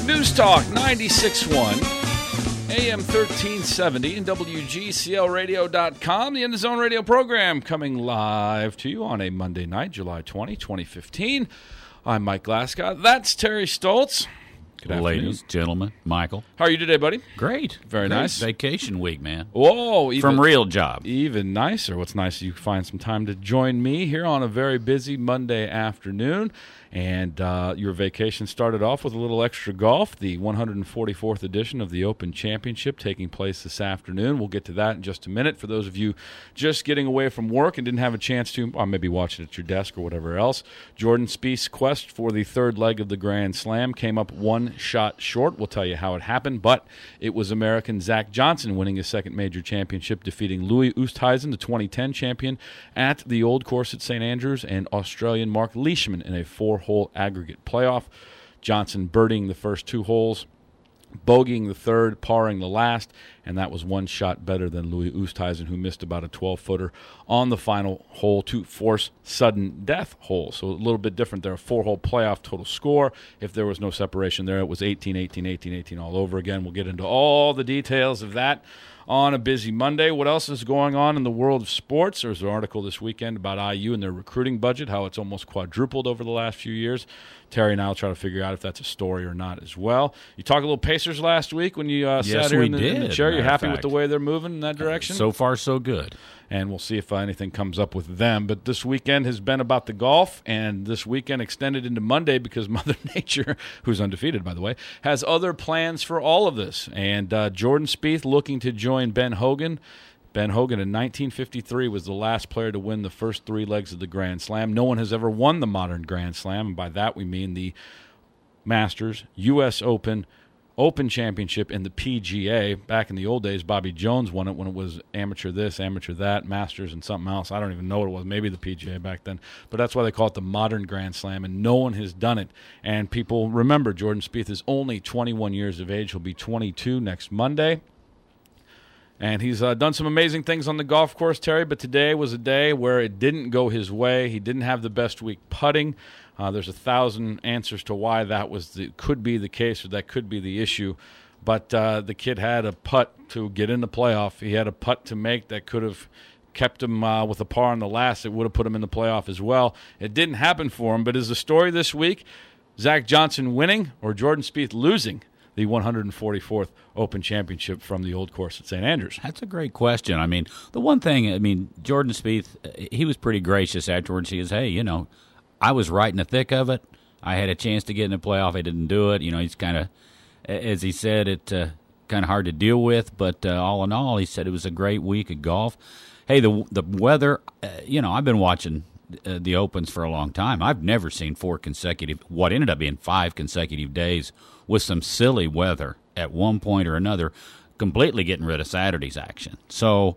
News Talk 96.1, AM 1370, and WGCLradio.com. The In the Zone radio program coming live to you on a Monday night, July 20, 2015. I'm Mike Glasgow. That's Terry Stoltz. Good afternoon. Ladies, gentlemen, Michael. How are you today, buddy? Great. Very nice. Vacation week, man. Whoa. From Real Job. Even nicer. What's nice is you find some time to join me here on a very busy Monday afternoon. And your vacation started off with a little extra golf, the 144th edition of the Open Championship taking place this afternoon. We'll get to that in just a minute. For those of you just getting away from work and didn't have a chance to, or maybe watch it at your desk or whatever else, Jordan Spieth's quest for the third leg of the Grand Slam came up one shot short. We'll tell you how it happened, but it was American Zach Johnson winning his second major championship, defeating Louis Oosthuizen, the 2010 champion, at the Old Course at St. Andrews, and Australian Mark Leishman in a four-hole aggregate playoff. Johnson birdieing the first two holes, bogeying the third, parring the last, and that was one shot better than Louis Oosthuizen, who missed about a 12-footer on the final hole to force sudden death hole. So a little bit different there. A four-hole playoff total score. If there was no separation there, it was 18, 18, 18, 18 all over again. We'll get into all the details of that on a busy Monday. What else is going on in the world of sports? There's an article this weekend about IU and their recruiting budget, how it's almost quadrupled over the last few years. Terry and I will try to figure out if that's a story or not as well. You talked a little Pacers last week when you sat here in the chair. You're happy with the way they're moving in that direction? So far, so good. And we'll see if anything comes up with them. But this weekend has been about the golf, and this weekend extended into Monday because Mother Nature, who's undefeated, by the way, has other plans for all of this. And Jordan Spieth looking to join Ben Hogan. Ben Hogan in 1953 was the last player to win the first three legs of the Grand Slam. No one has ever won the modern Grand Slam, and by that we mean the Masters, U.S. Open, Open Championship, and the PGA. Back in the old days, Bobby Jones won it when it was amateur this, amateur that, Masters, and something else. I don't even know what it was. Maybe the PGA back then. But that's why they call it the modern Grand Slam, and no one has done it. And people remember Jordan Spieth is only 21 years of age. He'll be 22 next Monday. And he's done some amazing things on the golf course, Terry, but today was a day where it didn't go his way. He didn't have the best week putting. There's 1,000 answers to why that could be the case, or that could be the issue. But the kid had a putt to get in the playoff. He had a putt to make that could have kept him with a par on the last. It would have put him in the playoff as well. It didn't happen for him. But is the story this week Zach Johnson winning or Jordan Spieth losing the 144th Open Championship from the Old Course at St. Andrews? That's a great question. I mean, the one thing, Jordan Spieth, he was pretty gracious afterwards. He says, hey, I was right in the thick of it. I had a chance to get in the playoff. I didn't do it. He's kind of, as he said, it kind of hard to deal with. But all in all, he said it was a great week of golf. Hey, the weather, I've been watching the Opens for a long time. I've never seen what ended up being 5 consecutive days with some silly weather at one point or another, completely getting rid of Saturday's action. So,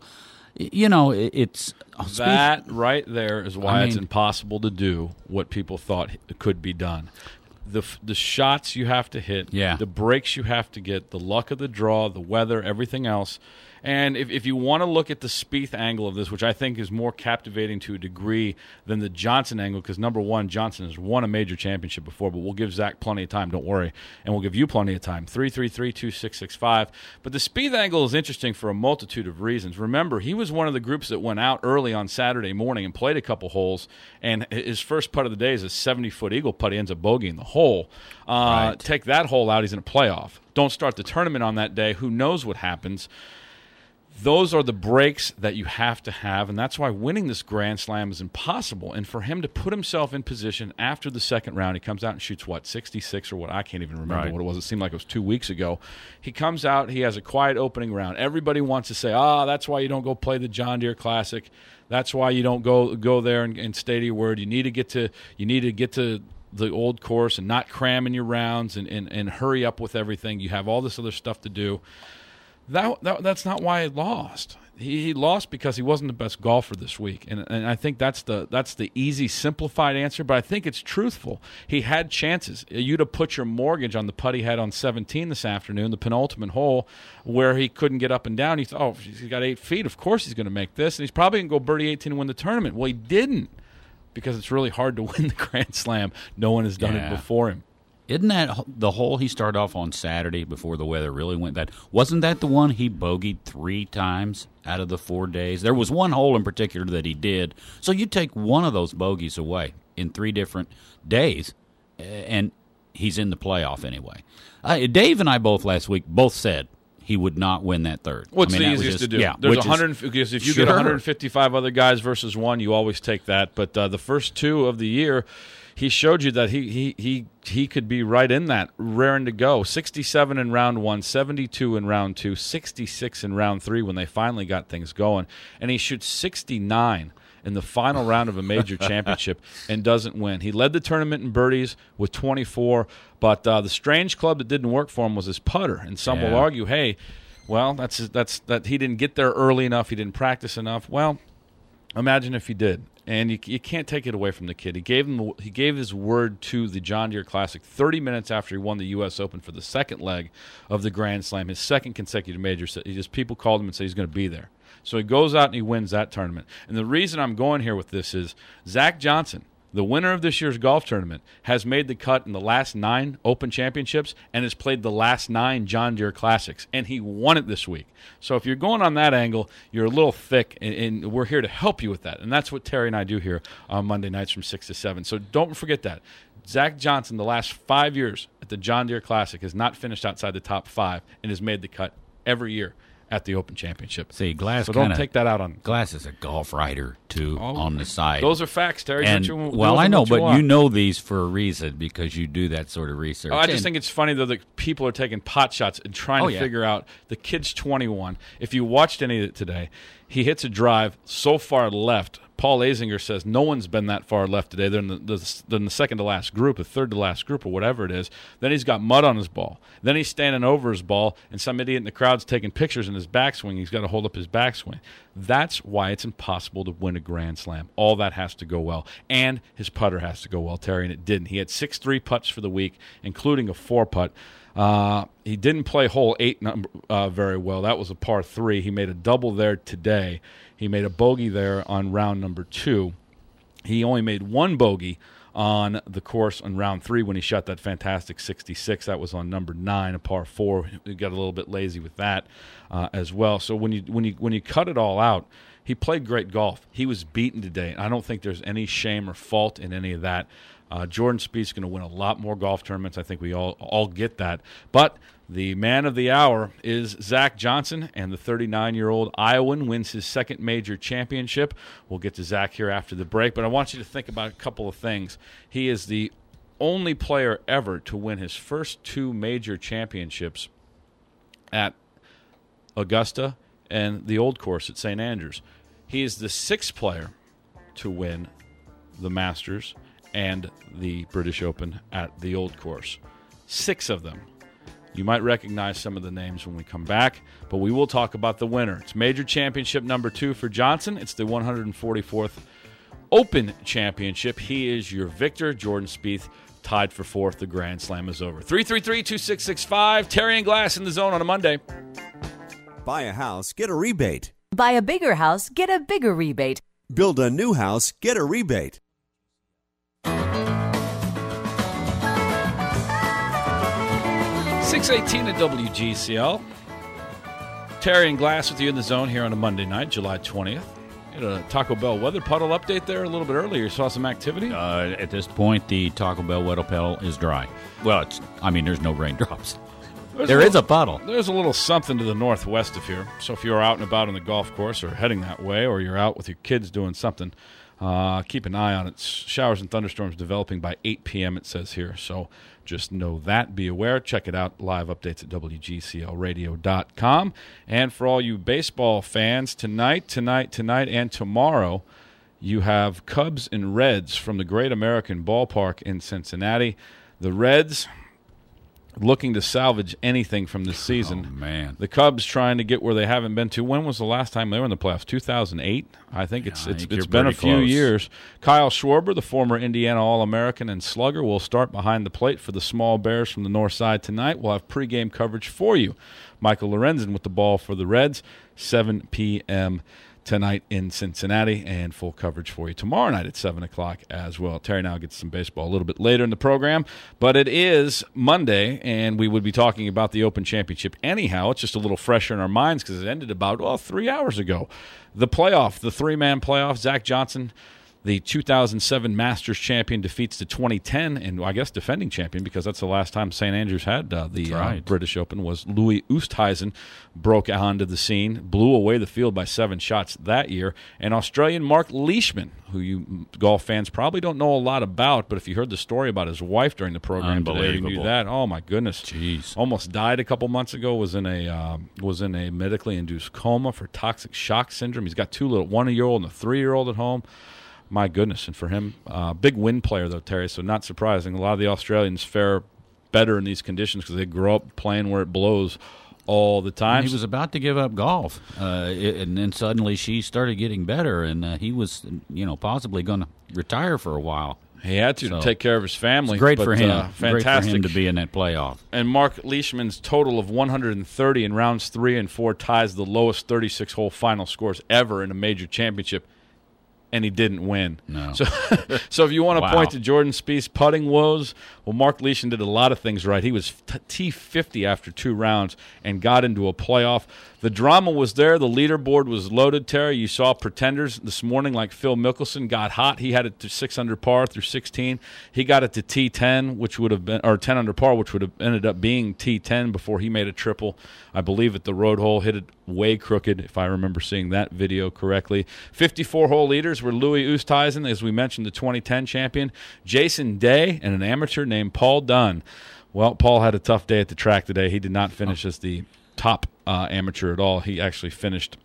it's that right there is why it's impossible to do what people thought could be done. The shots you have to hit, the breaks you have to get, the luck of the draw, the weather, everything else. And if you want to look at the Spieth angle of this, which I think is more captivating to a degree than the Johnson angle, because number one, Johnson has won a major championship before, but we'll give Zach plenty of time, don't worry, and we'll give you plenty of time, 333-2665. But the Spieth angle is interesting for a multitude of reasons. Remember, he was one of the groups that went out early on Saturday morning and played a couple holes, and his first putt of the day is a 70-foot eagle putt. He ends up bogeying the hole. Right. Take that hole out, he's in a playoff. Don't start the tournament on that day. Who knows what happens? Those are the breaks that you have to have, and that's why winning this Grand Slam is impossible. And for him to put himself in position after the second round, he comes out and shoots, 66 or what? I can't even remember what it was. It seemed like it was 2 weeks ago. He comes out, he has a quiet opening round. Everybody wants to say, that's why you don't go play the John Deere Classic. That's why you don't go there and stay to your word. You need to get to the Old Course and not cram in your rounds and hurry up with everything. You have all this other stuff to do. That's not why he lost. He lost because he wasn't the best golfer this week, and I think that's the easy, simplified answer. But I think it's truthful. He had chances. You'd have put your mortgage on the putt he had on 17 this afternoon, the penultimate hole, where he couldn't get up and down. He thought, he's got 8 feet. Of course he's going to make this, and he's probably going to go birdie 18 and win the tournament. Well, he didn't, because it's really hard to win the Grand Slam. No one has done it before him. Isn't that the hole he started off on Saturday before the weather really went bad? Wasn't that the one he bogeyed 3 times out of the 4 days? There was one hole in particular that he did. So you take one of those bogeys away in 3 different days, and he's in the playoff anyway. Dave and I both last week said he would not win that third. What's the easiest to do? Yeah, There's 100 because if you get 155 other guys versus one, you always take that. But the first 2 of the year, he showed you that he could be right in that, raring to go. 67 in round 1, 72 in round 2, 66 in round 3 when they finally got things going, and he shoots 69 in the final round of a major championship and doesn't win. He led the tournament in birdies with 24, but the strange club that didn't work for him was his putter. And some will argue, hey, well, that's he didn't get there early enough, he didn't practice enough. Well, imagine if he did. And you can't take it away from the kid. He gave his word to the John Deere Classic 30 minutes after he won the U.S. Open for the second leg of the Grand Slam, his second consecutive major. People called him and said he's going to be there. So he goes out and he wins that tournament. And the reason I'm going here with this is Zach Johnson, the winner of this year's golf tournament, has made the cut in the last 9 Open Championships and has played the last 9 John Deere Classics, and he won it this week. So if you're going on that angle, you're a little thick, and we're here to help you with that. And that's what Terry and I do here on Monday nights from 6 to 7. So don't forget that. Zach Johnson, the last 5 years at the John Deere Classic, has not finished outside the top 5 and has made the cut every year at the Open Championship. See, Glass, so don't take that out on Glass is a golf writer too on the side. Those are facts, Terry. And, well, I know, but you know these for a reason because you do that sort of research. I just think it's funny though that people are taking pot shots and trying to figure out. The kid's 21. If you watched any of it today, he hits a drive so far left. Paul Azinger says no one's been that far left today. They're in the second to last group, the third to last group, or whatever it is. Then he's got mud on his ball. Then he's standing over his ball, and some idiot in the crowd's taking pictures in his backswing. He's got to hold up his backswing. That's why it's impossible to win a Grand Slam. All that has to go well. And his putter has to go well, Terry, and it didn't. He had 6 3-putts for the week, including a 4-putt. He didn't play hole 8 very well. That was a par 3. He made a double there today. He made a bogey there on round number 2. He only made 1 bogey on the course on round 3 when he shot that fantastic 66. That was on number 9, a par 4. He got a little bit lazy with that as well. So when you cut it all out, he played great golf. He was beaten today. I don't think there's any shame or fault in any of that. Jordan Spieth's going to win a lot more golf tournaments. I think we all get that. But the man of the hour is Zach Johnson, and the 39-year-old Iowan wins his second major championship. We'll get to Zach here after the break, but I want you to think about a couple of things. He is the only player ever to win his first 2 major championships at Augusta and the Old Course at St. Andrews. He is the 6th player to win the Masters and the British Open at the Old Course. 6 of them. You might recognize some of the names when we come back, but we will talk about the winner. It's major championship number 2 for Johnson. It's the 144th Open Championship. He is your victor. Jordan Spieth tied for 4th. The Grand Slam is over. 333-2665. Terry and Glass in the zone on a Monday. Buy a house, get a rebate. Buy a bigger house, get a bigger rebate. Build a new house, get a rebate. 618 at WGCL. Terry and Glass with you in the zone here on a Monday night, July 20th. Had a Taco Bell weather puddle update there a little bit earlier. You saw some activity? At this point, the Taco Bell weather puddle is dry. Well, there's no raindrops. There is a puddle. There's a little something to the northwest of here. So if you're out and about on the golf course or heading that way, or you're out with your kids doing something, keep an eye on it. Showers and thunderstorms developing by 8 p.m., it says here. So just know that. Be aware. Check it out. Live updates at WGCLradio.com. And for all you baseball fans, tonight, and tomorrow, you have Cubs and Reds from the Great American Ballpark in Cincinnati. The Reds looking to salvage anything from this season. Oh, man. The Cubs trying to get where they haven't been to. When was the last time they were in the playoffs? 2008? I think it's been a few years. Kyle Schwarber, the former Indiana All-American and slugger, will start behind the plate for the Small Bears from the north side tonight. We'll have pregame coverage for you. Michael Lorenzen with the ball for the Reds, 7 p.m. tonight in Cincinnati, and full coverage for you tomorrow night at 7 o'clock as well. Terry now gets some baseball a little bit later in the program, but it is Monday, and we would be talking about the Open Championship anyhow. It's just a little fresher in our minds because it ended about 3 hours ago. The playoff, the three-man playoff, Zach Johnson, the 2007 Masters champion, defeats the 2010 and I guess defending champion, because that's the last time St. Andrews had the British Open, was Louis Oosthuizen. Broke onto the scene, blew away the field by 7 shots that year. And Australian Mark Leishman, who you golf fans probably don't know a lot about, but if you heard the story about his wife during the program today, you knew that. Oh my goodness, jeez, almost died a couple months ago. Was in a medically induced coma for toxic shock syndrome. He's got 2 little 1-year-old and a 3-year-old at home. My goodness. And for him, big wind player, though, Terry, so not surprising. A lot of the Australians fare better in these conditions because they grow up playing where it blows all the time. And he was about to give up golf, and then suddenly she started getting better, and he was, possibly going to retire for a while. He had to take care of his family. It's great for him. Fantastic. Great for him to be in that playoff. And Mark Leishman's total of 130 in rounds 3 and 4 ties the lowest 36-hole final scores ever in a major championship. And he didn't win. No. So if you want to point to Jordan Spieth's putting woes, well, Mark Leishman did a lot of things right. He was T50 after 2 rounds and got into a playoff. The drama was there. The leaderboard was loaded, Terry. You saw pretenders this morning like Phil Mickelson got hot. He had it to 6 under par through 16. He got it to T10, which would have been, or 10 under par, which would have ended up being T10 before he made a triple. I believe at the road hole, hit it way crooked, if I remember seeing that video correctly. 54-hole leaders were Louis Oosthuizen, as we mentioned, the 2010 champion, Jason Day, and an amateur named Paul Dunn. Well, Paul had a tough day at the track today. He did not finish as the top amateur at all. He actually finished,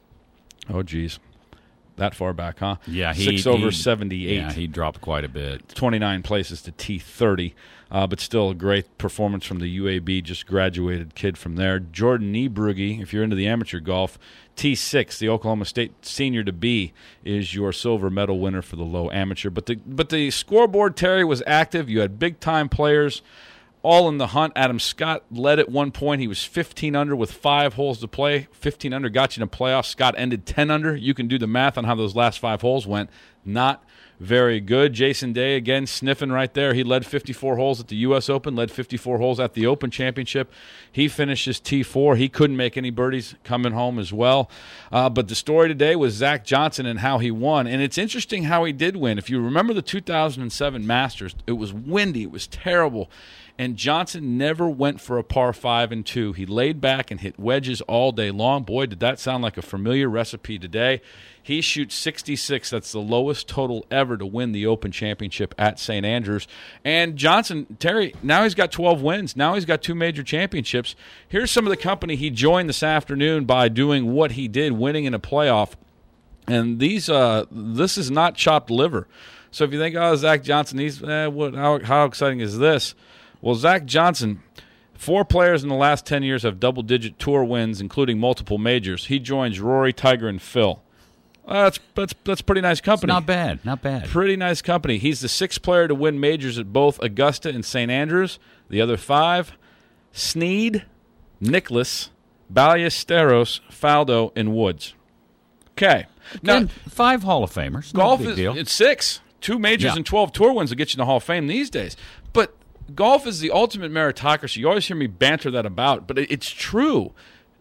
that far back, huh? Yeah, 6 over 78. Yeah, he dropped quite a bit. 29 places to T30, but still a great performance from the UAB, just graduated kid from there. Jordan Niebrugge, if you're into the amateur golf, T6, the Oklahoma State senior to be, is your silver medal winner for the low amateur. But the scoreboard, Terry, was active. You had big-time players all in the hunt. Adam Scott led at one point. He was 15 under with 5 holes to play. 15 under got you in a playoff. Scott ended 10 under. You can do the math on how those last 5 holes went. Not very good. Jason Day, again, sniffing right there. He led 54 holes at the U.S. Open, led 54 holes at the Open Championship. He finishes T4. He couldn't make any birdies coming home as well. But the story today was Zach Johnson and how he won. And it's interesting how he did win. If you remember the 2007 Masters, it was windy. It was terrible. And Johnson never went for a par 5 and 2. He laid back and hit wedges all day long. Boy, did that sound like a familiar recipe today. He shoots 66. That's the lowest total ever to win the Open Championship at St. Andrews. And Johnson, Terry, now he's got 12 wins. Now he's got 2 major championships. Here's some of the company he joined this afternoon by doing what he did, winning in a playoff. And this is not chopped liver. So if you think, Zach Johnson, how exciting is this? Well, Zach Johnson, 4 players in the last 10 years have double-digit tour wins, including multiple majors. He joins Rory, Tiger, and Phil. That's pretty nice company. It's not bad. Pretty nice company. He's the 6th player to win majors at both Augusta and St. Andrews. The other 5, Snead, Nicklaus, Ballesteros, Faldo, and Woods. Okay. Now, 5 Hall of Famers. Golf no big deal. It's 6. 2 majors and 12 tour wins will get you in the Hall of Fame these days. But golf is the ultimate meritocracy. You always hear me banter that about, but it's true.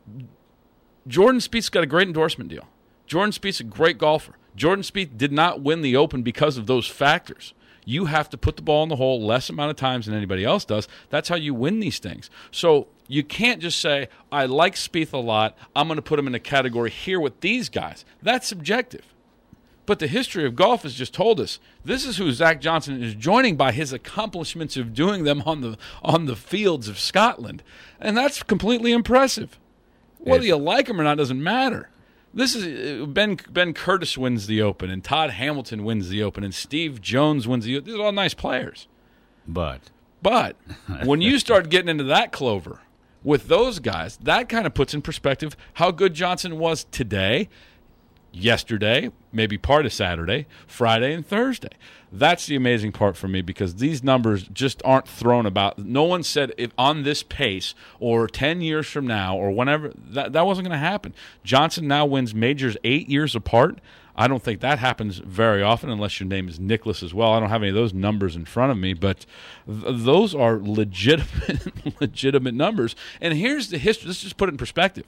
Jordan Spieth's got a great endorsement deal. Jordan Spieth's a great golfer. Jordan Spieth did not win the Open because of those factors. You have to put the ball in the hole less amount of times than anybody else does. That's how you win these things. So you can't just say, I like Spieth a lot, I'm going to put him in a category here with these guys. That's subjective. But the history of golf has just told us this is who Zach Johnson is joining by his accomplishments of doing them on the fields of Scotland. And that's completely impressive. Whether you like him or not doesn't matter. This is Ben Curtis wins the Open, and Todd Hamilton wins the Open, and Steve Jones wins the Open. These are all nice players. But when you start getting into that clover with those guys, that kind of puts in perspective how good Johnson was today. yesterday, maybe part of Saturday, Friday, and Thursday. That's the amazing part for me, because these numbers just aren't thrown about. No one said if on this pace or 10 years from now or whenever, that wasn't going to happen. Johnson now wins majors 8 years apart. I don't think that happens very often unless your name is Nicklaus as well. I don't have any of those numbers in front of me, but those are legitimate numbers. And here's the history. Let's just put it in perspective.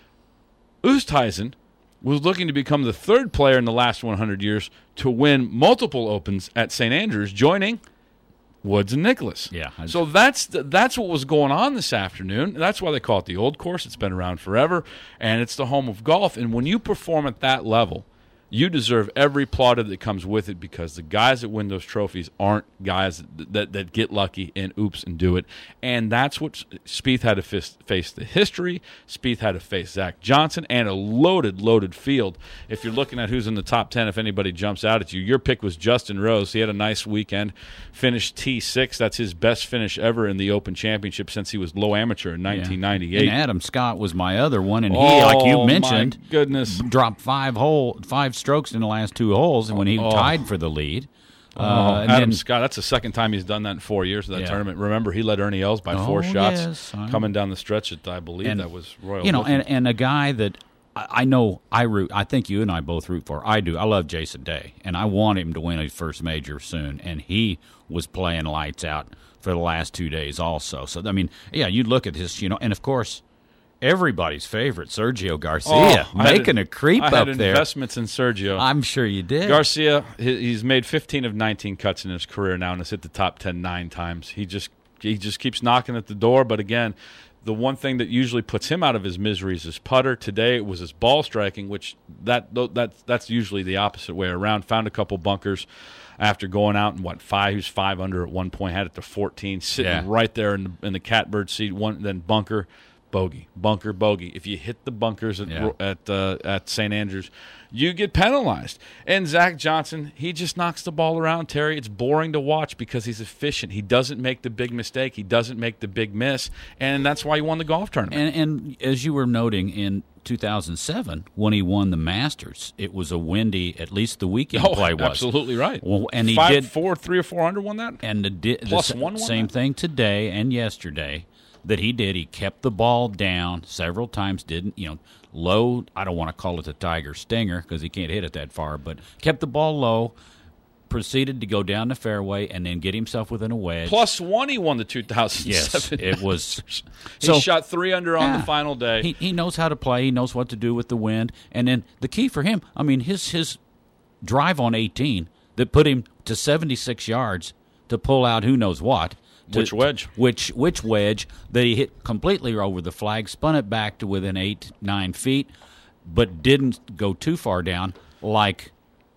Oosthuizen was looking to become the third player in the last 100 years to win multiple Opens at St. Andrews, joining Woods and Nicklaus. Yeah. So that's what was going on this afternoon. That's why they call it the Old Course. It's been around forever, and it's the home of golf. And when you perform at that level, you deserve every plaudit that comes with it, because the guys that win those trophies aren't guys that get lucky and oops and do it. And that's what Spieth had to face the history. Spieth had to face Zach Johnson and a loaded field. If you're looking at who's in the top 10, if anybody jumps out at you, your pick was Justin Rose. He had a nice weekend, finished T6. That's his best finish ever in the Open Championship since he was low amateur in 1998. And Adam Scott was my other one, and he, like you mentioned, my goodness, dropped five strokes in the last 2 holes, and when he tied for the lead. Adam Scott, that's the second time he's done that in 4 years of that tournament. Remember, he led Ernie Els by 4 shots coming down the stretch at, I believe, that was Royal. You know, and a guy that I know I think you and I both root for. I do. I love Jason Day, and I want him to win his first major soon, and he was playing lights out for the last 2 days also. So, I mean, yeah, you look at his, and of course, everybody's favorite, Sergio Garcia, making a creep up there. I had investments in Sergio. I'm sure you did. Garcia, he's made 15 of 19 cuts in his career now and has hit the top 10 9 times. He just keeps knocking at the door. But again, the one thing that usually puts him out of his misery is his putter. Today it was his ball striking, which that's usually the opposite way around. Found a couple bunkers after going out in he was 5 under at one point, had it to 14, sitting right there in the catbird seat. Then bunker. Bogey, bunker, bogey. If you hit the bunkers at St. Andrews, you get penalized. And Zach Johnson, he just knocks the ball around, Terry. It's boring to watch because he's efficient. He doesn't make the big mistake. He doesn't make the big miss, and that's why he won the golf tournament. And as you were noting, in 2007, when he won the Masters, it was a windy, at least the weekend play was. Absolutely right. Well, and he 3 or 4 under won that? And Plus one won same that? thing today and yesterday. That he did. He kept the ball down several times, low. I don't want to call it the Tiger Stinger because he can't hit it that far, but kept the ball low, proceeded to go down the fairway, and then get himself within a wedge. +1, he won the 2007. Yes, it was. He shot 3 under on the final day. He knows how to play. He knows what to do with the wind. And then the key for him, I mean, his drive on 18 that put him to 76 yards to pull out who knows what. Which wedge? Which wedge that he hit completely over the flag, spun it back to within 8-9 feet, but didn't go too far down like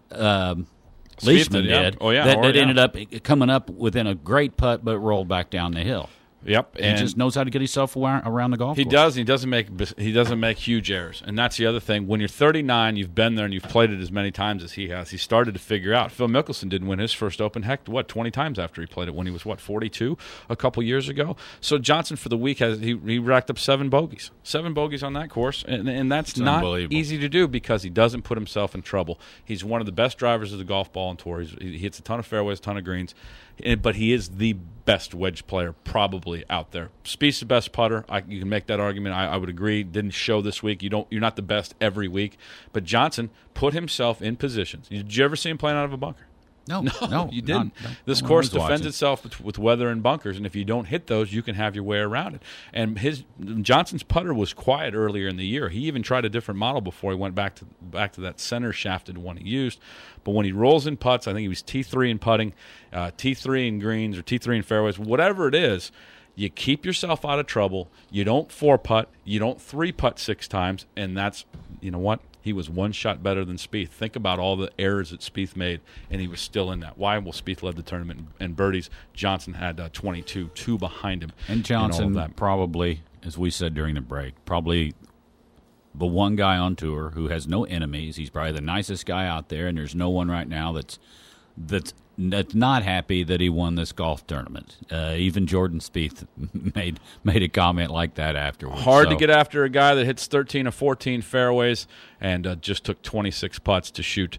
Leishman did. Oh, yeah. That ended up coming up within a great putt, but rolled back down the hill. Yep, and he just knows how to get himself around the golf course. He does. He doesn't make huge errors, and that's the other thing. When you're 39, you've been there and you've played it as many times as he has. He started to figure out. Phil Mickelson didn't win his first Open. 20 times after he played it when he was 42 a couple years ago. So Johnson for the week he racked up 7 bogeys, 7 bogeys on that course, and that's not easy to do because he doesn't put himself in trouble. He's one of the best drivers of the golf ball on tour. He hits a ton of fairways, a ton of greens. But he is the best wedge player probably out there. Spieth's the best putter. You can make that argument. I would agree. Didn't show this week. You're not the best every week. But Johnson put himself in positions. Did you ever see him playing out of a bunker? No, you didn't. This course defends itself with weather and bunkers, and if you don't hit those, you can have your way around it. And Johnson's putter was quiet earlier in the year. He even tried a different model before he went back to that center shafted one he used. But when he rolls in putts, I think he was T3 in putting, T3 in greens, or T3 in fairways, whatever it is. You keep yourself out of trouble. You don't 4-putt. You don't 3-putt 6 times, and that's, you know what? He was 1 shot better than Spieth. Think about all the errors that Spieth made, and he was still in that. Why? Well, Spieth led the tournament and birdies. Johnson had 22, 2 behind him. And Johnson probably, as we said during the break, probably the one guy on tour who has no enemies. He's probably the nicest guy out there, and there's no one right now that's not happy that he won this golf tournament. Even Jordan Spieth made a comment like that afterwards. Hard to get after a guy that hits 13 of 14 fairways and just took 26 putts to shoot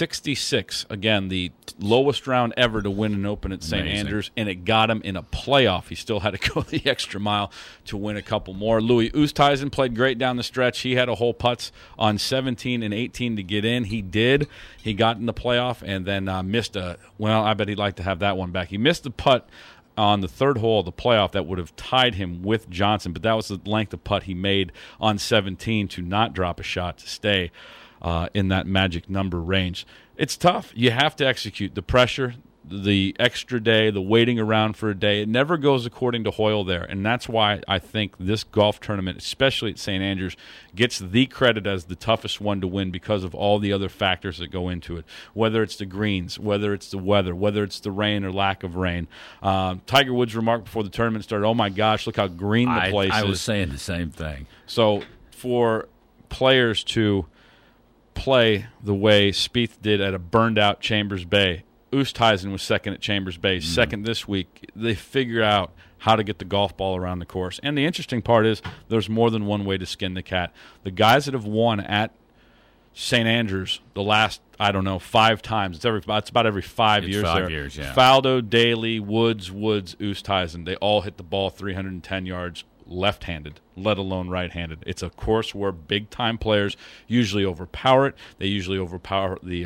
66. Again, the lowest round ever to win an Open at St. Andrews, and it got him in a playoff. He still had to go the extra mile to win a couple more. Louis Oosthuizen played great down the stretch. He had a hole putts on 17 and 18 to get in. He did. He got in the playoff and then missed I bet he'd like to have that one back. He missed the putt on the third hole of the playoff that would have tied him with Johnson, but that was the length of putt he made on 17 to not drop a shot to stay in that magic number range. It's tough. You have to execute. The pressure, the extra day, the waiting around for a day, it never goes according to Hoyle there, and that's why I think this golf tournament, especially at St. Andrews, gets the credit as the toughest one to win because of all the other factors that go into it, whether it's the greens, whether it's the weather, whether it's the rain or lack of rain. Tiger Woods remarked before the tournament started, "Oh my gosh, look how green the place is." I was saying the same thing. So for players to play the way Spieth did at a burned-out Chambers Bay, Oosthuizen was second at Chambers Bay, second this week. They figure out how to get the golf ball around the course. And the interesting part is there's more than one way to skin the cat. The guys that have won at St. Andrews the last, 5 times, it's about every 5 years. 5 years, yeah. Faldo, Daly, Woods, Oosthuizen, they all hit the ball 310 yards left-handed, let alone right-handed. It's a course where big-time players usually overpower it. They usually overpower the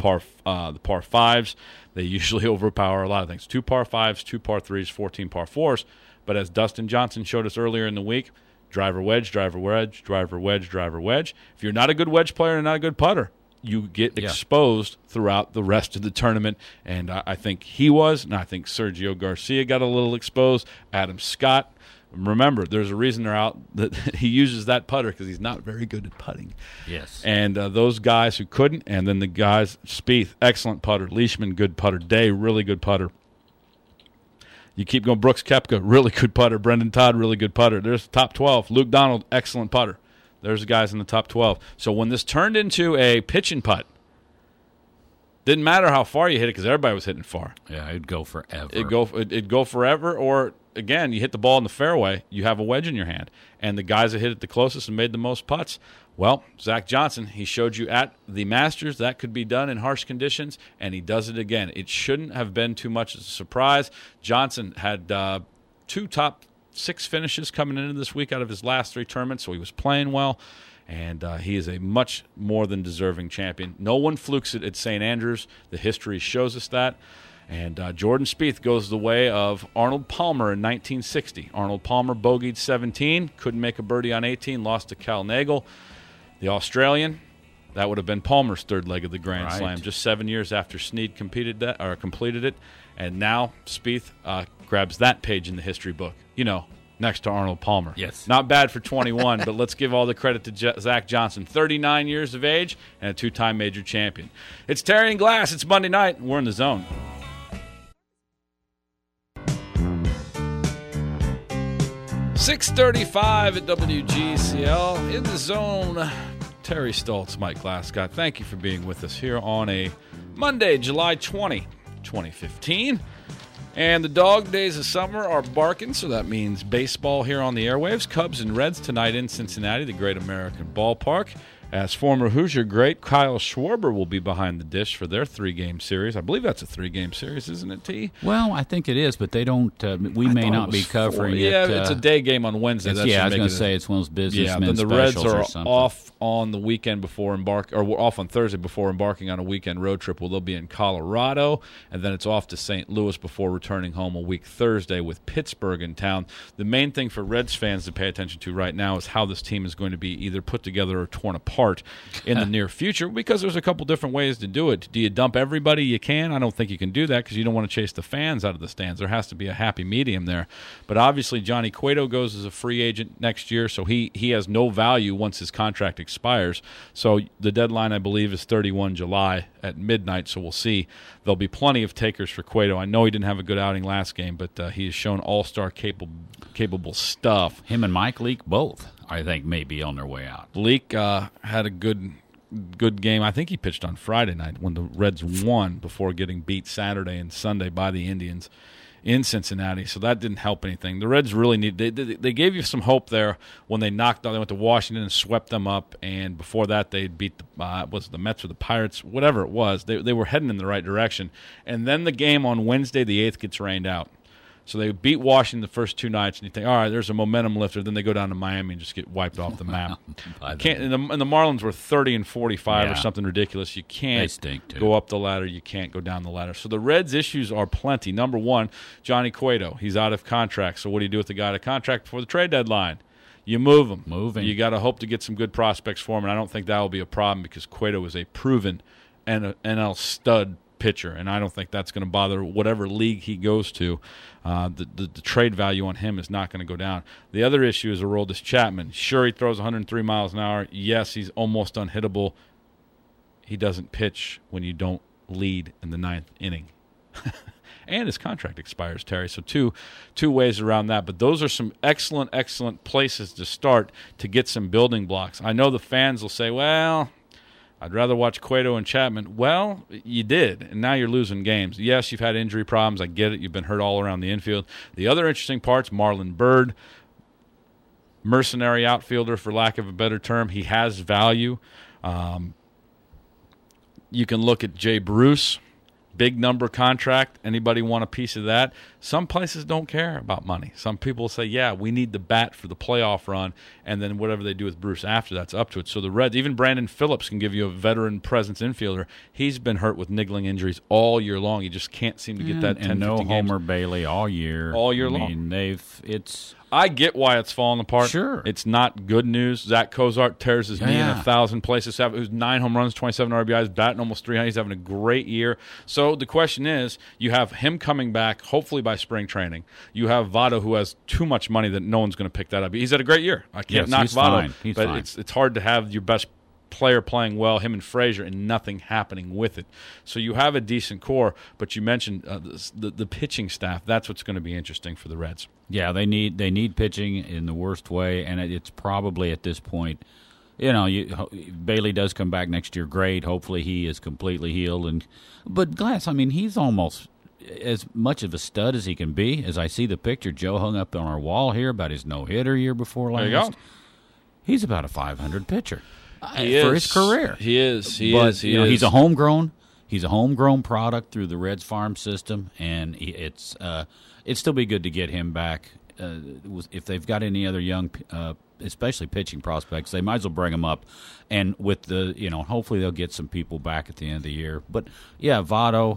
par fives. They usually overpower a lot of things. 2 par fives, 2 par threes, 14 par fours. But as Dustin Johnson showed us earlier in the week, driver wedge, driver wedge, driver wedge, driver wedge. If you're not a good wedge player and not a good putter, you get exposed throughout the rest of the tournament, and I think he was, and I think Sergio Garcia got a little exposed. Adam Scott. Remember, there's a reason they're out that he uses that putter because he's not very good at putting. Yes. And those guys who couldn't, and then the guys, Spieth, excellent putter. Leishman, good putter. Day, really good putter. You keep going. Brooks Koepka, really good putter. Brendan Todd, really good putter. There's the top 12. Luke Donald, excellent putter. There's the guys in the top 12. So when this turned into a pitch and putt, didn't matter how far you hit it because everybody was hitting far. Yeah, it'd go forever. It'd go forever, or again, you hit the ball in the fairway, you have a wedge in your hand. And the guys that hit it the closest and made the most putts, well, Zach Johnson, he showed you at the Masters that could be done in harsh conditions, and he does it again. It shouldn't have been too much of a surprise. Johnson had 2 top 6 finishes coming into this week out of his last 3 tournaments, so he was playing well. And he is a much more than deserving champion. No one flukes it at St. Andrews. The history shows us that. And Jordan Spieth goes the way of Arnold Palmer in 1960. Arnold Palmer bogeyed 17, couldn't make a birdie on 18, lost to Cal Nagel. The Australian, that would have been Palmer's third leg of the Grand Slam, just 7 years after Snead completed it. And now Spieth grabs that page in the history book. Next to Arnold Palmer. Yes. Not bad for 21, but let's give all the credit to Zach Johnson. 39 years of age and a 2-time major champion. It's Terry and Glass. It's Monday night. We're in the zone. .635 at WGCL. In the zone, Terry Stoltz, Mike Glasscott. Thank you for being with us here on a Monday, July 20, 2015. And the dog days of summer are barking, so that means baseball here on the airwaves. Cubs and Reds tonight in Cincinnati, the Great American Ballpark. As former Hoosier great Kyle Schwarber will be behind the dish for their 3-game series. I believe that's a 3-game series, isn't it, T? Well, I think it is, but they don't. We may not be covering it. Yeah, it's a day game on Wednesday. I was going to say it's one of those businessmen then the Reds specials are off on the weekend before we're off on Thursday before embarking on a weekend road trip. Well, they'll be in Colorado, and then it's off to St. Louis before returning home a week Thursday with Pittsburgh in town. The main thing for Reds fans to pay attention to right now is how this team is going to be either put together or torn apart in the near future, because there's a couple different ways to do it. Do you dump everybody you can? I don't think you can do that because you don't want to chase the fans out of the stands. There has to be a happy medium there. But obviously Johnny Cueto goes as a free agent next year, so he has no value once his contract expires. So the deadline, I believe, is 31 July at midnight, so we'll see. There'll be plenty of takers for Cueto. I know he didn't have a good outing last game, but he has shown all-star capable stuff. Him and Mike Leake both, I think, may be on their way out. Leake had a good good game. I think he pitched on Friday night when the Reds won before getting beat Saturday and Sunday by the Indians in Cincinnati, so that didn't help anything. The Reds really need. They gave you some hope there when they knocked out. They went to Washington and swept them up, and before that they beat was it the Mets or the Pirates, whatever it was. They were heading in the right direction, and then the game on Wednesday, the 8th, gets rained out. So they beat Washington the first 2 nights, and you think, all right, there's a momentum lifter. Then they go down to Miami and just get wiped off the map. And the Marlins were 30 and 45 or something ridiculous. You can't go up the ladder. You can't go down the ladder. So the Reds' issues are plenty. Number one, Johnny Cueto. He's out of contract. So what do you do with the guy out of contract before the trade deadline? You move him. You got to hope to get some good prospects for him, and I don't think that will be a problem because Cueto is a proven NL stud pitcher, and I don't think that's going to bother whatever league he goes to. The trade value on him is not going to go down. The other issue is Aroldis Chapman. Sure, he throws 103 miles an hour. Yes, he's almost unhittable. He doesn't pitch when you don't lead in the 9th inning. And his contract expires, Terry. So two ways around that. But those are some excellent places to start to get some building blocks. I know the fans will say, well, I'd rather watch Cueto and Chapman. Well, you did, and now you're losing games. Yes, you've had injury problems. I get it. You've been hurt all around the infield. The other interesting part's Marlon Byrd, mercenary outfielder, for lack of a better term. He has value. You can look at Jay Bruce, big number contract. Anybody want a piece of that? Some places don't care about money. Some people say, yeah, we need the bat for the playoff run, and then whatever they do with Bruce after that's up to it. So the Reds, even Brandon Phillips can give you a veteran presence infielder. He's been hurt with niggling injuries all year long. He just can't seem to get that 10, and 15 games. Homer Bailey all year long. I get why it's falling apart. Sure. It's not good news. Zach Cozart tears his knee in 1,000 places. Who's 9 home runs, 27 RBIs, batting almost 300. He's having a great year. So the question is, you have him coming back, hopefully by spring training. You have Votto, who has too much money that no one's going to pick that up. He's had a great year. I can't knock Votto. He's but fine. It's hard to have your best player playing well, him and Frazier, and nothing happening with it. So you have a decent core, but you mentioned the pitching staff. That's what's going to be interesting for the Reds. Yeah, they need pitching in the worst way, and it's probably at this point, Bailey does come back next year, great. Hopefully he is completely healed. But Glass, I mean, he's almost as much of a stud as he can be. As I see the picture Joe hung up on our wall here about his no-hitter year before last. There you go. He's about a 500 pitcher. He for is. His career. He is. He's a homegrown. He's a homegrown product through the Reds farm system, and it'd still be good to get him back. If they've got any other young, especially pitching prospects, they might as well bring them up. And with the, hopefully they'll get some people back at the end of the year. But yeah, Votto,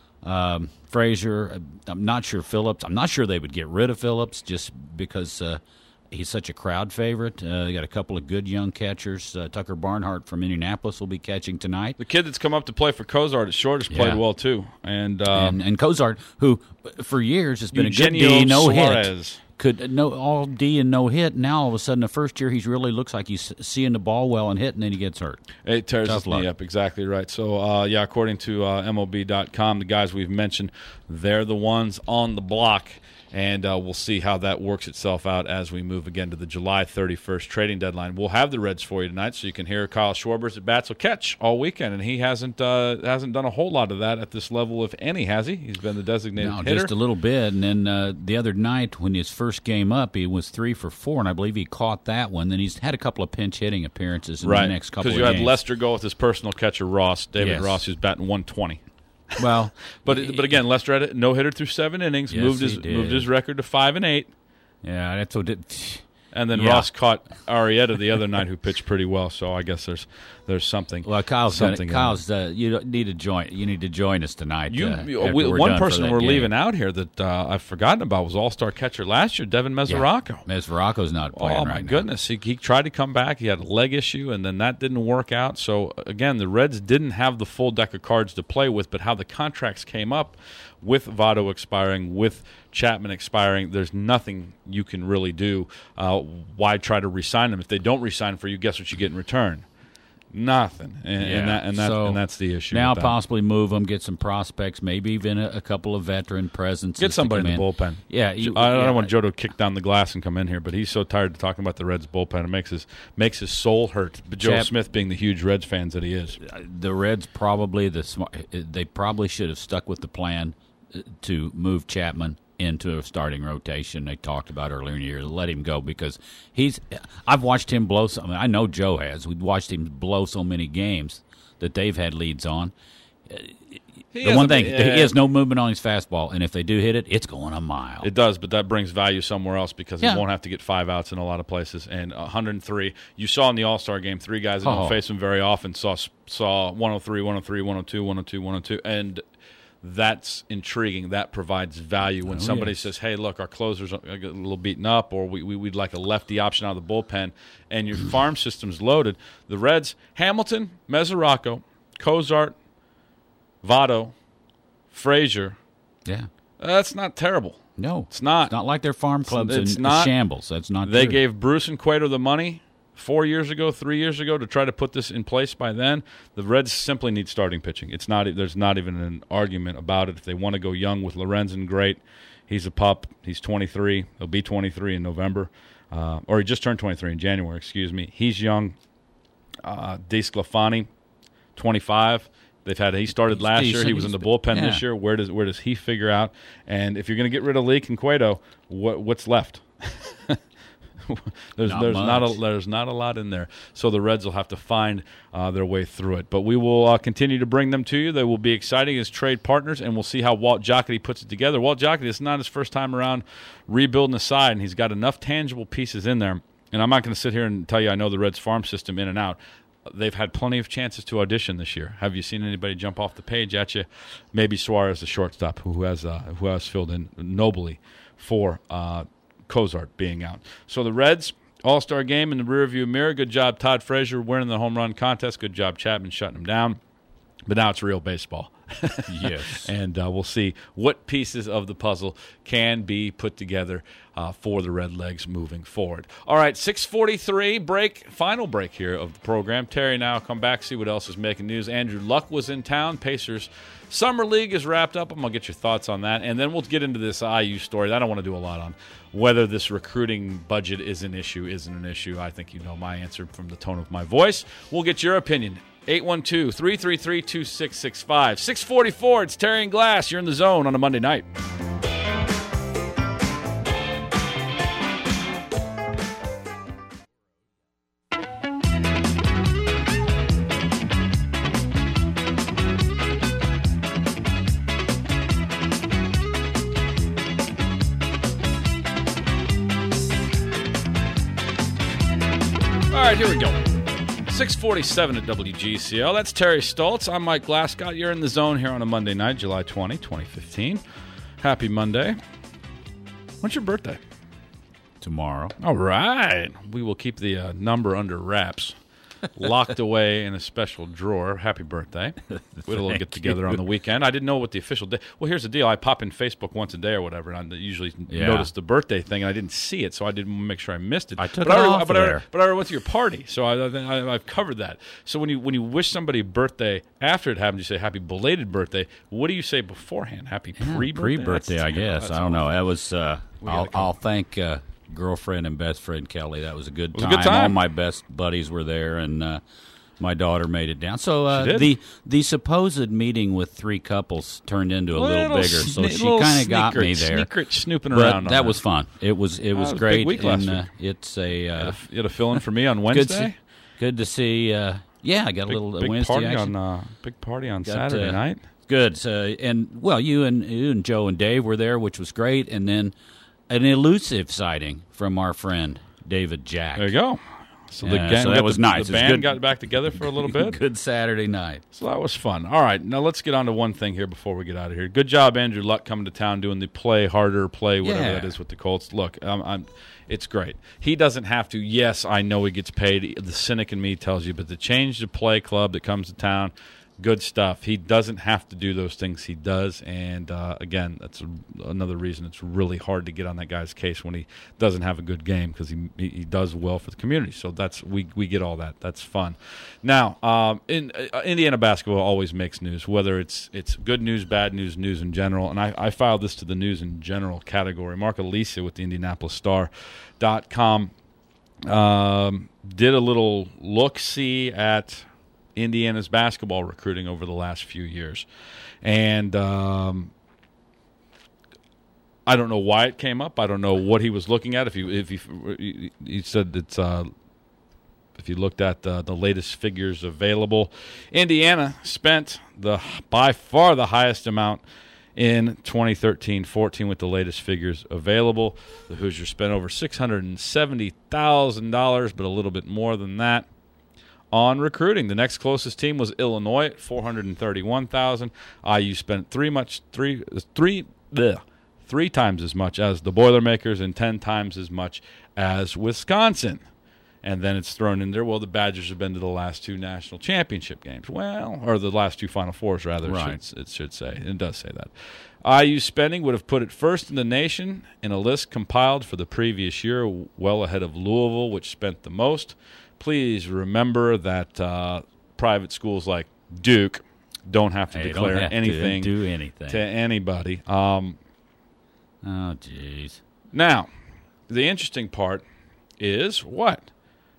Frazier. I'm not sure Phillips. I'm not sure they would get rid of Phillips just because. He's such a crowd favorite. They got a couple of good young catchers. Tucker Barnhart from Indianapolis will be catching tonight. The kid that's come up to play for Cozart at short has played well too, and Cozart, who for years has been Eugenio a good D, no hit, all D and no hit. Now all of a sudden, the first year he really looks like he's seeing the ball well and hit, and then he gets hurt. It tears his knee up. Exactly right. So according to MLB.com, the guys we've mentioned, they're the ones on the block. And we'll see how that works itself out as we move again to the July 31st trading deadline. We'll have the Reds for you tonight, so you can hear Kyle Schwarber's at bats will catch all weekend, and he hasn't done a whole lot of that at this level, if any, has he? He's been the designated hitter. Just a little bit. And then the other night, when his first game up, he was 3 for 4, and I believe he caught that one. Then he's had a couple of pinch hitting appearances in the next couple of games. Because you had Lester go with his personal catcher Ross, David Ross, who's batting 120. Well, but again, Lester had a no hitter through 7 innings, moved his record to 5-8. Yeah, that's what did. And then Ross caught Arrieta the other night, who pitched pretty well. So I guess there's something. Well, Kyle's you need to join. You need to join us tonight. One person we're leaving out here that I've forgotten about was All-Star catcher last year, Devin Mesoraco. Yeah. Mesoraco's not playing. Oh my goodness, he tried to come back. He had a leg issue, and then that didn't work out. So again, the Reds didn't have the full deck of cards to play with. But how the contracts came up, with Votto expiring, with Chapman expiring, there's nothing you can really do. Why try to re-sign them? If they don't re-sign for you, guess what you get in return? Nothing, and that's the issue. Now with that. possibly move them, get some prospects, maybe even a couple of veteran presence. Get somebody in the bullpen. Yeah, I don't want Joe to kick down the glass and come in here, but he's so tired of talking about the Reds bullpen. It makes his soul hurt. But Joe Smith being the huge Reds fans that he is, the Reds they probably should have stuck with the plan to move Chapman into a starting rotation. They talked about earlier in the year to let him go because I've watched him blow. I know Joe has. We've watched him blow so many games that they've had leads on. He has no movement on his fastball, and if they do hit it, it's going a mile. It does, but that brings value somewhere else because he won't have to get 5 outs in a lot of places. And 103, you saw in the All-Star game, 3 guys that don't face him very often saw 103, 103, 102, 102, 102, and that's intriguing. That provides value when somebody says, hey, look, our closer's a little beaten up, or we'd like a lefty option out of the bullpen, and your farm system's loaded. The Reds, Hamilton, Mesoraco, Cozart, Votto, Frazier. Yeah. That's not terrible. No. It's not. It's not like their farm clubs in shambles. That's not They true. gave Bruce and Cueto the money 4 years ago, 3 years ago to try to put this in place by then. The Reds simply need starting pitching. There's not even an argument about it. If they want to go young with Lorenzen, great. He's a pup. He's 23. He'll be 23 in November. Or he just turned 23 in January, excuse me. He's young. DeSclafani, 25. He started last year. He was in the bullpen this year. Where does he figure out? And if you're going to get rid of Leake and Cueto, what's left? There's not a lot in there. So the Reds will have to find their way through it. But we will continue to bring them to you. They will be exciting as trade partners, and we'll see how Walt Jocketty puts it together. Walt Jocketty, it's not his first time around rebuilding the side, and he's got enough tangible pieces in there. And I'm not going to sit here and tell you I know the Reds farm system in and out. They've had plenty of chances to audition this year. Have you seen anybody jump off the page at you? Maybe Suarez, the shortstop, who has filled in nobly for Cozart being out. So the Reds, All-Star game in the rearview mirror. Good job, Todd Frazier, winning the home run contest. Good job, Chapman, shutting him down. But now it's real baseball. Yes. And we'll see what pieces of the puzzle can be put together for the Redlegs moving forward. All right, 6:43 final break here of the program. Terry and I will come back, see what else is making news. Andrew Luck was in town. Pacers Summer League is wrapped up. I'm going to get your thoughts on that. And then we'll get into this IU story. I don't want to do a lot on whether this recruiting budget isn't an issue. I think you know my answer from the tone of my voice. We'll get your opinion. 812-333-2665. 6:44, it's Terry and Glass. You're in the zone on a Monday night. All right, here we go. 6:47 at WGCL. That's Terry Stoltz. I'm Mike Glasgow. You're in the zone here on a Monday night, July 20, 2015. Happy Monday. When's your birthday? Tomorrow. All right. We will keep the number under wraps, locked away in a special drawer. Happy birthday. We had a little get-together on the weekend. I didn't know what the official day. Well, here's the deal. I pop in Facebook once a day or whatever, and I usually notice the birthday thing, and I didn't see it, so I didn't make sure I missed it. I took it off there. But I went to your party, so I've covered that. So when you wish somebody birthday after it happened, you say happy belated birthday. What do you say beforehand? Happy pre-birthday? Pre-birthday, I guess. I don't know. That was. I'll thank girlfriend and best friend Kelly. That was a good time. All my best buddies were there, and my daughter made it down. So the supposed meeting with 3 couples turned into a little bigger. So she kind of got me there. Snooping but around. That was fun. It was great. Big week last week. It's a you had a fill-in for me on Wednesday. Good to see. I got a little big Wednesday party action. Big party on Saturday night. Good. You and Joe and Dave were there, which was great, and then an elusive sighting from our friend David Jack. There you go. So the gang, so that was nice. The band got back together for a little bit. Good Saturday night. So that was fun. All right, now let's get on to one thing here before we get out of here. Good job, Andrew Luck, coming to town doing the play harder, whatever that is with the Colts. Look, it's great. He doesn't have to. Yes, I know he gets paid. The cynic in me tells you, but to change the play club that comes to town, Good stuff. He doesn't have to do those things he does, and again, that's another reason it's really hard to get on that guy's case when he doesn't have a good game, because he does well for the community. So we get all that. That's fun. Now, Indiana basketball always makes news, whether it's good news, bad news, news in general, and I filed this to the news in general category. Mark Alicia with the IndianapolisStar.com did a little look-see at Indiana's basketball recruiting over the last few years. And I don't know why it came up. I don't know what he was looking at. He said it's if you looked at the latest figures available, Indiana spent by far the highest amount in 2013-14 with the latest figures available. The Hoosiers spent over $670,000, but a little bit more than that on recruiting. The next closest team was Illinois at $431,000. IU spent three times as much as the Boilermakers and 10 times as much as Wisconsin. And then it's thrown in there, well, the Badgers have been to the last 2 national championship games. Well, or the last 2 Final Fours, rather, right. It should say. It does say that. IU spending would have put it first in the nation in a list compiled for the previous year, well ahead of Louisville, which spent the most. Please remember that private schools like Duke don't have to declare anything to anybody. Oh, jeez. Now, the interesting part is what?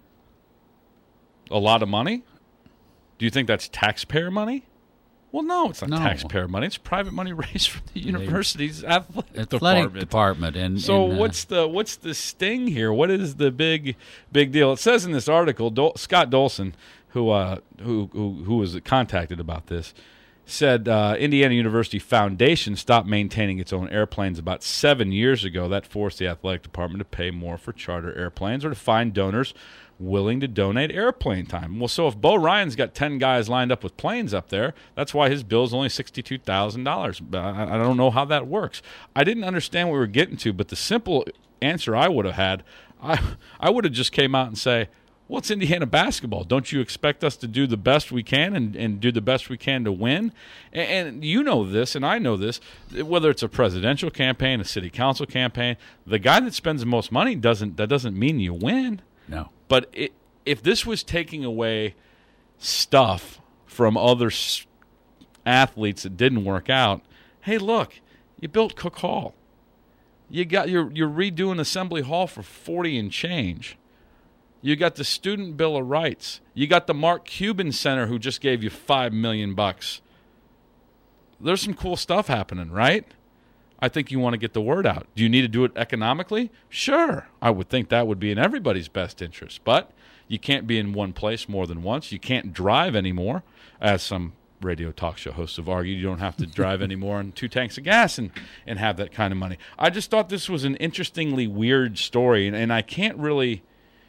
A lot of money? Do you think that's taxpayer money? Well, no, it's not taxpayer money. It's private money raised from the university's athletic department. And so, what's the sting here? What is the big deal? It says in this article, Scott Dolson, who was contacted about this, said Indiana University Foundation stopped maintaining its own airplanes about 7 years ago. That forced the athletic department to pay more for charter airplanes or to find donors willing to donate airplane time. Well, so if Bo Ryan's got 10 guys lined up with planes up there, that's why his bill's only $62,000. I don't know how that works. I didn't understand what we were getting to, but the simple answer I would have had, I would have just came out and say, well, it's Indiana basketball. Don't you expect us to do the best we can and do the best we can to win? And you know this, and I know this, whether it's a presidential campaign, a city council campaign, the guy that spends the most money doesn't mean you win. No. But if this was taking away stuff from other athletes that didn't work out, hey, look, you built Cook Hall. You're redoing Assembly Hall for 40 and change. You got the Student Bill of Rights. You got the Mark Cuban Center who just gave you $5 million. There's some cool stuff happening, right? I think you want to get the word out. Do you need to do it economically? Sure. I would think that would be in everybody's best interest. But you can't be in one place more than once. You can't drive anymore, as some radio talk show hosts have argued. You don't have to drive anymore on 2 tanks of gas and have that kind of money. I just thought this was an interestingly weird story, and I can't really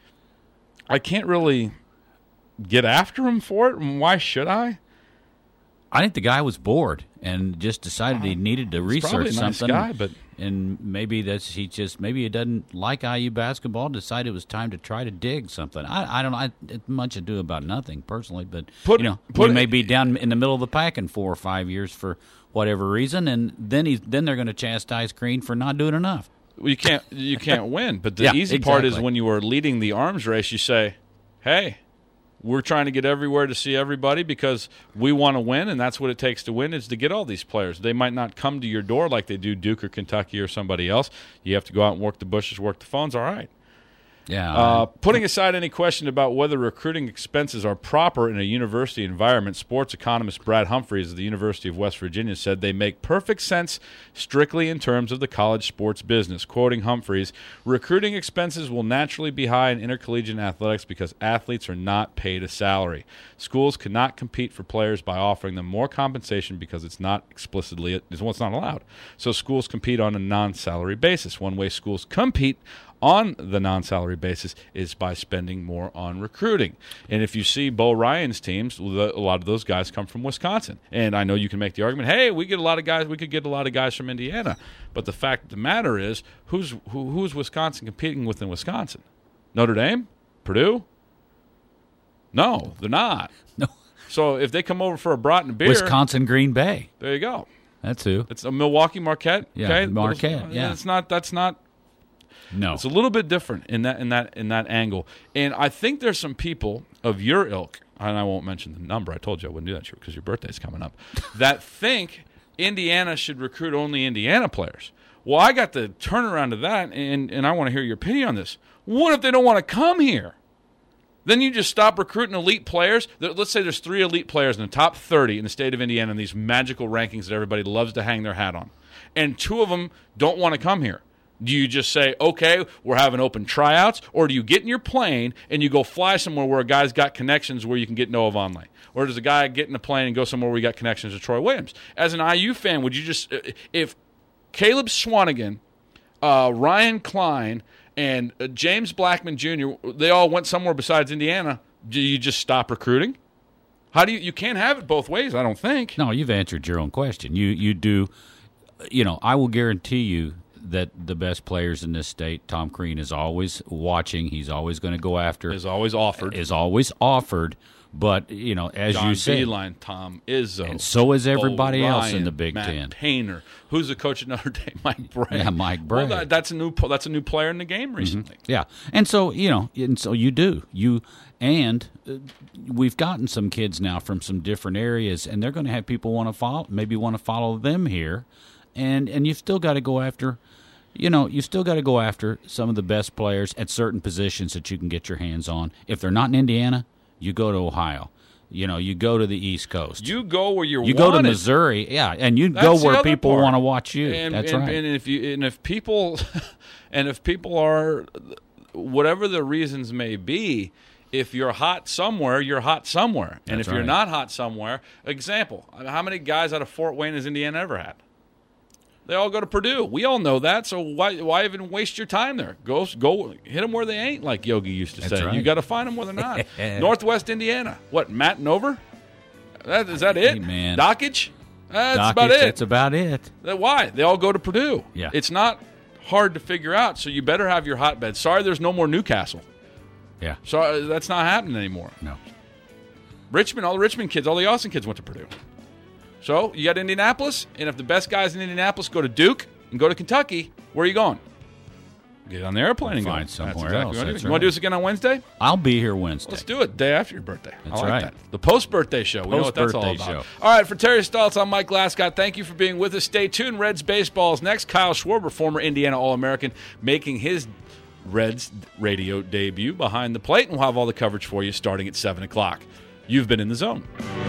get after him for it. And why should I? I think the guy was bored and just decided he needed to research something. Nice guy, and maybe maybe he doesn't like IU basketball. Decided it was time to try to dig something. I don't know. It's much ado about nothing personally, but we may be down in the middle of the pack in 4 or 5 years for whatever reason, and then they're going to chastise Green for not doing enough. Well, you can't win. But the easy part is when you are leading the arms race, you say, hey, we're trying to get everywhere to see everybody because we want to win, and that's what it takes to win is to get all these players. They might not come to your door like they do Duke or Kentucky or somebody else. You have to go out and work the bushes, work the phones. All right. Yeah. Putting aside any question about whether recruiting expenses are proper in a university environment, sports economist Brad Humphreys of the University of West Virginia said they make perfect sense strictly in terms of the college sports business. Quoting Humphreys, recruiting expenses will naturally be high in intercollegiate athletics because athletes are not paid a salary. Schools cannot compete for players by offering them more compensation because it's not allowed. So schools compete on a non-salary basis. One way schools compete on the non-salary basis is by spending more on recruiting. And if you see Bo Ryan's teams, a lot of those guys come from Wisconsin. And I know you can make the argument, hey, we could get a lot of guys from Indiana. But the fact of the matter is, who's Wisconsin competing with in Wisconsin? Notre Dame? Purdue? No, they're not. No. So if they come over for a brat and a beer, Wisconsin Green Bay. there you go. That's who. It's a Milwaukee Marquette. Yeah, okay? Marquette, yeah. That's not. No. It's a little bit different in that angle. And I think there's some people of your ilk, and I won't mention the number. I told you I wouldn't do that because your birthday's coming up. That think Indiana should recruit only Indiana players. Well, I got the turnaround to that, and I want to hear your opinion on this. What if they don't want to come here? Then you just stop recruiting elite players. Let's say there's 3 elite players in the top 30 in the state of Indiana in these magical rankings that everybody loves to hang their hat on. And 2 of them don't want to come here. Do you just say, okay, we're having open tryouts, or do you get in your plane and you go fly somewhere where a guy's got connections where you can get Noah Vonleh? Or does a guy get in a plane and go somewhere where you got connections to Troy Williams? As an IU fan, would you just if Caleb Swanigan, Ryan Klein, and James Blackman Jr., they all went somewhere besides Indiana, do you just stop recruiting? How do you can't have it both ways, I don't think. No, you've answered your own question. You do, I will guarantee you that the best players in this state, Tom Crean is always watching. He's always going to go after. Is always offered. But, as John you said, Beilein, Tom Izzo. and so is everybody Bo else in Ryan, the Big Matt Ten. Painter. Who's the coach at Notre Dame? Mike Bragg. Yeah, Mike Bragg. Well, that's a new player in the game recently. Yeah, and so you do we've gotten some kids now from some different areas, and they're going to have people want to follow them here, and you've still got to go after. You still got to go after some of the best players at certain positions that you can get your hands on. If they're not in Indiana, you go to Ohio. You go to the East Coast. You go where you're You wanted. go to Missouri, yeah, and you That's go the where other people part. want to watch you. That's right. And if people are, whatever the reasons may be, if you're hot somewhere, you're hot somewhere. And That's if you're right. not hot somewhere, example, how many guys out of Fort Wayne has Indiana ever had? They all go to Purdue. We all know that, so why even waste your time there? Go hit them where they ain't, like Yogi used to That's say. right. You got to find them where they're not. Northwest Indiana. What, Matt Nover? Is that it? Hey, man. Dockage? That's Dockage, about it. That's about it. Why? They all go to Purdue. Yeah. It's not hard to figure out, so you better have your hotbed. Sorry there's no more Newcastle. Yeah. Sorry, that's not happening anymore. No. Richmond, all the Richmond kids, all the Austin kids went to Purdue. So you got Indianapolis, and if the best guys in Indianapolis go to Duke and go to Kentucky, where are you going? Get on the airplane and go. Find somewhere That's exactly else. what I do. That's You want to right. do this again on Wednesday? I'll be here Wednesday. Let's do it. Day after your birthday. That's I like right. that. The post-birthday show. We know what that's all Post-birthday about. show. All right, for Terry Stoltz, I'm Mike Glascott. Thank you for being with us. Stay tuned. Reds baseball is next. Kyle Schwarber, former Indiana All-American, making his Reds radio debut behind the plate, and we'll have all the coverage for you starting at 7 o'clock. You've been in the zone.